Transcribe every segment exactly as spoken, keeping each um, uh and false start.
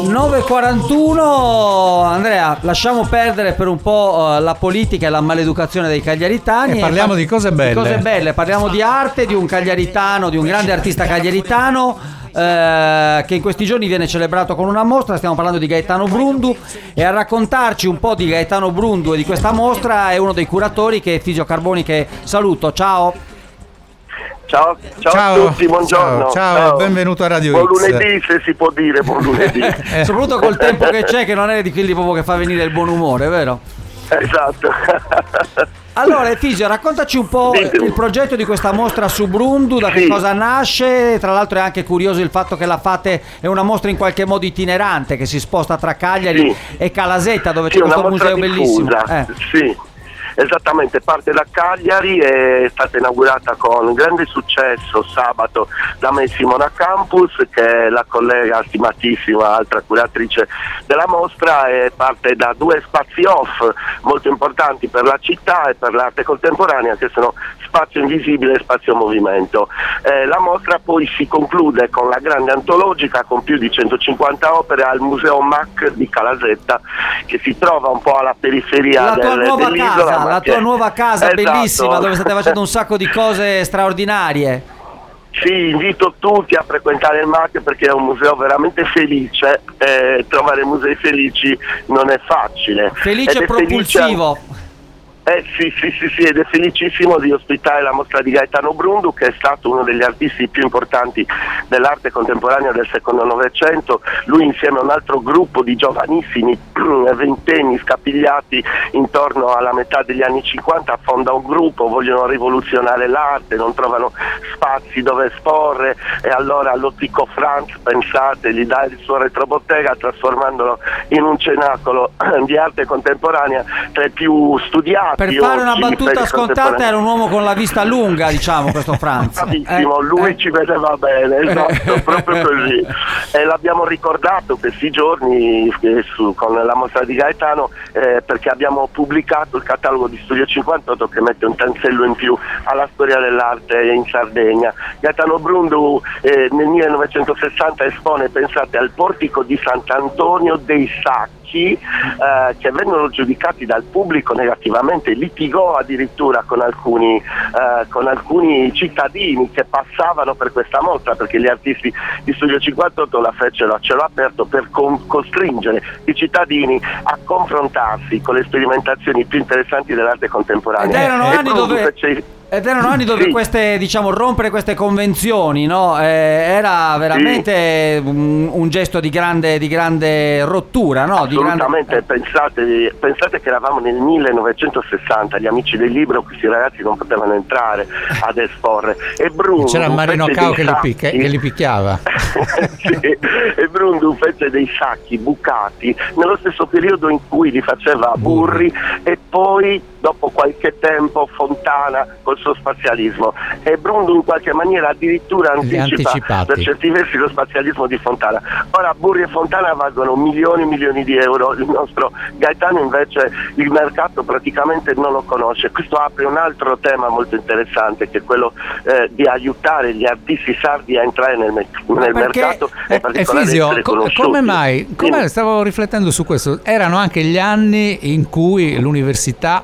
nove e quarantuno. Andrea, lasciamo perdere per un po' uh, la politica e la maleducazione dei cagliaritani e parliamo e par- di cose belle. Di cose belle, parliamo di arte, di un cagliaritano, di un grande artista cagliaritano eh, che in questi giorni viene celebrato con una mostra. Stiamo parlando di Gaetano Brundu, e a raccontarci un po' di Gaetano Brundu e di questa mostra è uno dei curatori, che è Fisio Carboni, che saluto. Ciao. Ciao, ciao, ciao a tutti, buongiorno. Ciao, ciao, ciao. Benvenuto a Radio buon X. Buon lunedì, se si può dire, buon lunedì. eh, soprattutto col tempo che c'è, che non è di quelli proprio che fa venire il buon umore, vero? Esatto. Allora, Fisio, raccontaci un po' Ditemi. il progetto di questa mostra su Brundu, da che sì. cosa nasce. Tra l'altro è anche curioso il fatto che la fate, è una mostra in qualche modo itinerante, che si sposta tra Cagliari sì. e Calasetta, dove sì, c'è questo museo diffusa. bellissimo. Eh. Sì. Esattamente, parte da Cagliari, è stata inaugurata con grande successo sabato da me Simona Campus, che è la collega stimatissima, altra curatrice della mostra, e parte da due spazi off molto importanti per la città e per l'arte contemporanea, che sono Spazio Invisibile e Spazio Movimento. Eh, la mostra poi si conclude con la grande antologica con più di centocinquanta opere al Museo M A C di Calasetta, che si trova un po' alla periferia la tua del, nuova dell'isola. Casa, la tua nuova casa esatto. bellissima, dove state facendo un sacco di cose straordinarie. Sì, invito tutti a frequentare il M A C, perché è un museo veramente felice, eh, trovare musei felici non è facile. Felice e propulsivo. Felice... Eh sì, sì, sì, sì, ed è felicissimo di ospitare la mostra di Gaetano Brundu, che è stato uno degli artisti più importanti dell'arte contemporanea del secondo Novecento. Lui, insieme a un altro gruppo di giovanissimi ventenni scapigliati intorno alla metà degli anni cinquanta, fonda un gruppo, vogliono rivoluzionare l'arte, non trovano spazi dove esporre, e allora l'Ottico Franz, pensate, gli dà il suo retrobottega, trasformandolo in un cenacolo di arte contemporanea tra i più studiati. Per fare una battuta scontata, era un uomo con la vista lunga, diciamo, questo Franz. Bravissimo, eh, lui eh. ci vedeva bene, esatto, proprio così. E l'abbiamo ricordato questi giorni eh, su, con la mostra di Gaetano, eh, perché abbiamo pubblicato il catalogo di Studio cinquantotto, che mette un tanzello in più alla storia dell'arte in Sardegna. Gaetano Brundu eh, nel millenovecentosessanta espone, pensate, al portico di Sant'Antonio dei Sacchi, Eh, che vengono giudicati dal pubblico negativamente, litigò addirittura con alcuni, eh, con alcuni cittadini che passavano per questa mostra, perché gli artisti di Studio cinquantotto la fecero a cielo aperto per con- costringere i cittadini a confrontarsi con le sperimentazioni più interessanti dell'arte contemporanea. Ed erano e anni dove... fece... Ed erano anni dove sì. queste, diciamo, rompere queste convenzioni, no? Eh, era veramente sì. un, un gesto di grande, di grande rottura, no? Assolutamente, di grande... pensate, pensate che eravamo nel millenovecentosessanta, gli amici del libro, questi ragazzi non potevano entrare ad esporre, e Brundu c'era Marino Cao che, sacchi, che li picchiava. sì, e Brundu fece dei sacchi bucati nello stesso periodo in cui li faceva Burri, e poi dopo qualche tempo Fontana col suo spazialismo, e Brundu in qualche maniera addirittura anticipa per certi versi lo spazialismo di Fontana. Ora Burri e Fontana valgono milioni e milioni di euro, il nostro Gaetano invece il mercato praticamente non lo conosce. Questo apre un altro tema molto interessante, che è quello eh, di aiutare gli artisti sardi a entrare nel, nel mercato e in particolare Fisio, essere co- conosciuti. come mai? Come stavo riflettendo su questo, erano anche gli anni in cui l'università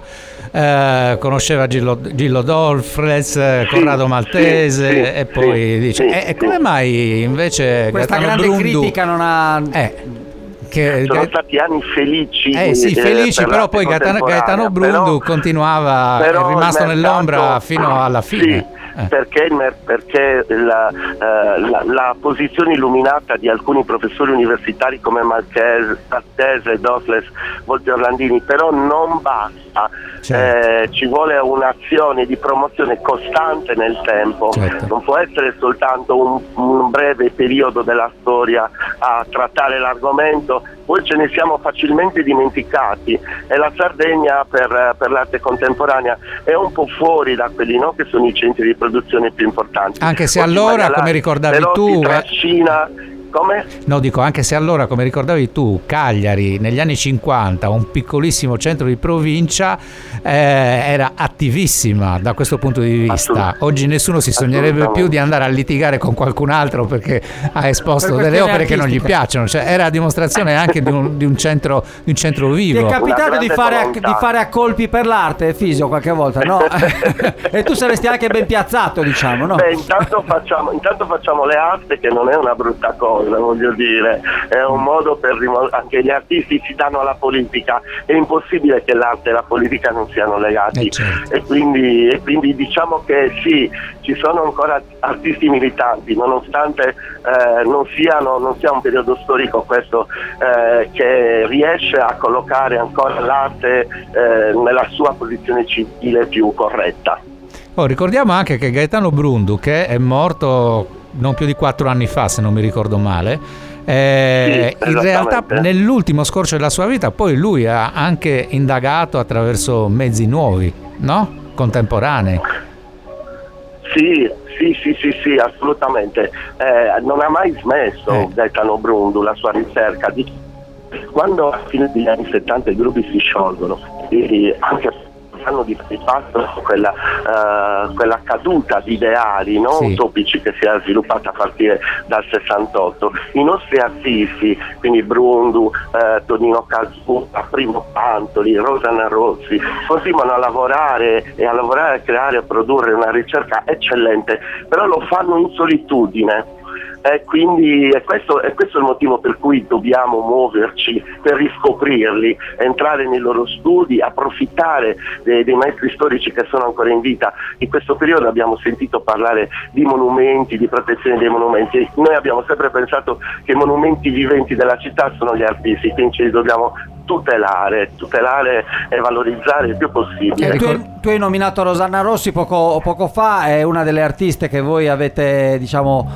Eh, conosceva Gillo, Gillo Dolfrez, sì, Corrado Maltese, sì, e poi sì, dice sì, e, e come mai invece questa Gaetano grande Brundu, critica non ha eh, che, sono che, stati anni felici, eh sì, felici, eh, per però poi Gaetano, Gaetano Brundu però, continuava, però è rimasto mercato, nell'ombra fino alla fine. Sì. Eh. Perché, perché la, eh, la, la posizione illuminata di alcuni professori universitari come Maltese, Maltese, Dosles, Volti Orlandini però non basta, certo. eh, ci vuole un'azione di promozione costante nel tempo, certo. Non può essere soltanto un, un breve periodo della storia a trattare l'argomento, poi ce ne siamo facilmente dimenticati, e la Sardegna per, per l'arte contemporanea è un po' fuori da quelli, no, che sono i centri di produzione più importanti. Anche se Poi allora, come ricordavi tu, trascina, Come? No, dico, anche se allora, come ricordavi tu, Cagliari negli anni cinquanta, un piccolissimo centro di provincia, eh, era attivissima da questo punto di vista. Oggi nessuno si sognerebbe più di andare a litigare con qualcun altro perché ha esposto per delle opere artistica. che non gli piacciono, cioè era a dimostrazione anche di un, di un centro di un centro vivo. Ti è capitato di fare, a, volontà. di fare a colpi per l'arte, Fisio, qualche volta, no? E tu saresti anche ben piazzato, diciamo, no? Beh, intanto facciamo, intanto facciamo le aste, che non è una brutta cosa, voglio dire, è un modo per rimol- anche gli artisti si danno alla politica, è impossibile che l'arte e la politica non siano legati, Eh, certo. e, quindi, e quindi diciamo che sì, ci sono ancora artisti militanti, nonostante eh, non, siano, non sia un periodo storico questo eh, che riesce a collocare ancora l'arte eh, nella sua posizione civile più corretta. Oh, ricordiamo anche che Gaetano Brundu, che è morto non più di quattro anni fa, se non mi ricordo male, eh, Sì, in realtà esattamente. nell'ultimo scorcio della sua vita poi lui ha anche indagato attraverso mezzi nuovi, no? Contemporanei. Sì, sì, sì, sì, sì, assolutamente. Eh, non ha mai smesso Eh. Gaetano Brundu la sua ricerca. Di... Quando a fine degli anni settanta i gruppi si sciolgono, e anche hanno di fatto quella, uh, quella caduta di ideali, no? Sì. utopici, che si è sviluppata a partire dal sessantotto. I nostri artisti, quindi Brundu, eh, Tonino Casuta, Primo Pantoli, Rosanna Rossi, continuano a lavorare e a lavorare a creare e a produrre una ricerca eccellente, però lo fanno in solitudine. E quindi è questo, è questo il motivo per cui dobbiamo muoverci per riscoprirli, entrare nei loro studi, approfittare dei, dei maestri storici che sono ancora in vita. In questo periodo abbiamo sentito parlare di monumenti, di protezione dei monumenti. Noi abbiamo sempre pensato che i monumenti viventi della città sono gli artisti, quindi ci dobbiamo tutelare, tutelare e valorizzare il più possibile. Eh, tu, hai, tu hai nominato Rosanna Rossi poco, poco fa, è una delle artiste che voi avete, diciamo,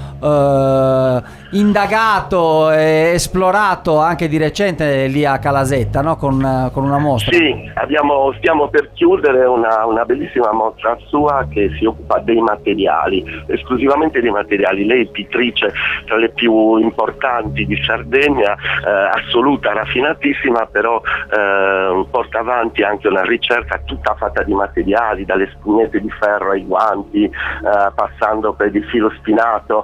eh, indagato e esplorato anche di recente lì a Calasetta, no? con, con una mostra. Sì, abbiamo, stiamo per chiudere una, una bellissima mostra sua che si occupa dei materiali, esclusivamente dei materiali. Lei è pittrice tra le più importanti di Sardegna, eh, assoluta, raffinatissima, però eh, porta avanti anche una ricerca tutta fatta di materiali, dalle spugnette di ferro ai guanti, eh, passando per il filo spinato.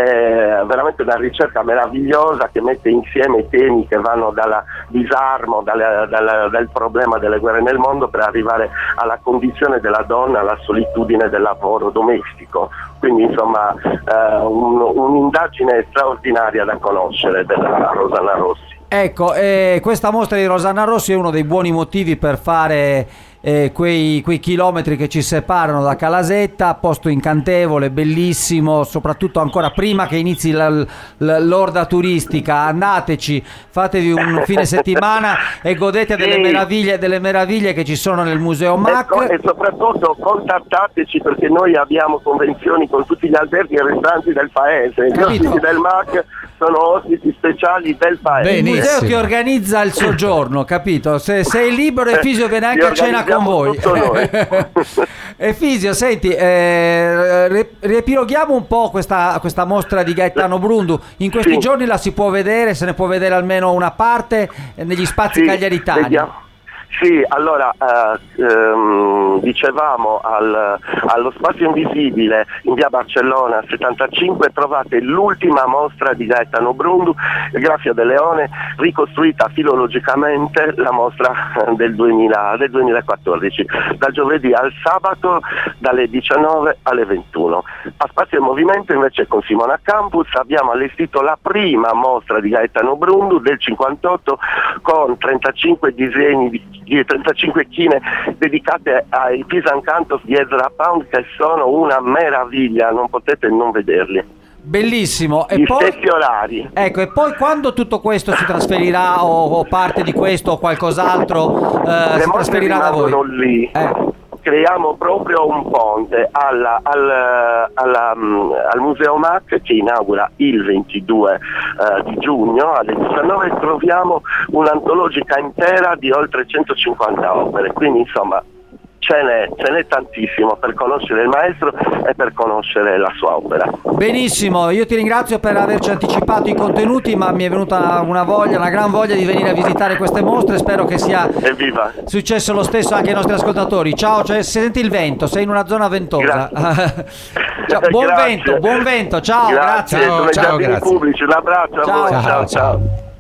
È veramente una ricerca meravigliosa che mette insieme temi che vanno dal disarmo, dalla, dalla, dal problema delle guerre nel mondo, per arrivare alla condizione della donna, alla solitudine del lavoro domestico. Quindi insomma eh, un, un'indagine straordinaria da conoscere della Rosanna Rossi. Ecco, eh, questa mostra di Rosanna Rossi è uno dei buoni motivi per fare eh, quei, quei chilometri che ci separano da Calasetta, posto incantevole, bellissimo, soprattutto ancora prima che inizi la, la, l'orda turistica. Andateci, fatevi un fine settimana e godete delle Sì. meraviglie, delle meraviglie che ci sono nel Museo M A C. Ecco, e soprattutto contattateci, perché noi abbiamo convenzioni con tutti gli alberghi e ristoranti del paese. Gli Capito. ospiti del M A C sono ospiti speciali del paese. Il Benissimo. museo ti organizza il soggiorno, capito? Se sei libero, Efisio viene anche a cena con voi. Tutto noi. Efisio, senti, eh, ri- riepiloghiamo un po' questa, questa mostra di Gaetano Brundu. In questi Sì. giorni la si può vedere, se ne può vedere almeno una parte eh, negli spazi Sì, cagliaritani. vediamo. Sì, allora eh, ehm, dicevamo al, allo Spazio Invisibile in via Barcellona settantacinque trovate l'ultima mostra di Gaetano Brundu, Grafia del Leone, ricostruita filologicamente, la mostra del, duemila, del duemilaquattordici, dal giovedì al sabato dalle diciannove alle ventuno. A Spazio e Movimento invece con Simona Campus abbiamo allestito la prima mostra di Gaetano Brundu del cinquantotto, con trentacinque disegni di di trentacinque chine dedicate ai Pisan Cantos di Ezra Pound, che sono una meraviglia, non potete non vederli. Bellissimo. E Gli poi, stessi orari. ecco, e poi quando tutto questo si trasferirà o, o parte di questo o qualcos'altro eh, Le si mostre trasferirà da voi? rimangono lì. Eh. Creiamo proprio un ponte alla, al, alla, um, al Museo M A C, che inaugura il ventidue uh, di giugno alle diciannove. Troviamo un'antologica intera di oltre centocinquanta opere, quindi insomma Ce n'è, ce n'è tantissimo per conoscere il maestro e per conoscere la sua opera. Benissimo, io ti ringrazio per averci anticipato i contenuti, ma mi è venuta una voglia, una gran voglia di venire a visitare queste mostre. Spero che sia Evviva. successo lo stesso anche ai nostri ascoltatori. Ciao, cioè, senti il vento, sei in una zona ventosa. Ciao, buon Grazie. vento, buon vento, ciao, grazie. Grazie, Ciao, sono i ciao, giardini grazie. pubblici, un abbraccio Ciao. a voi, Ciao, ciao. ciao. ciao.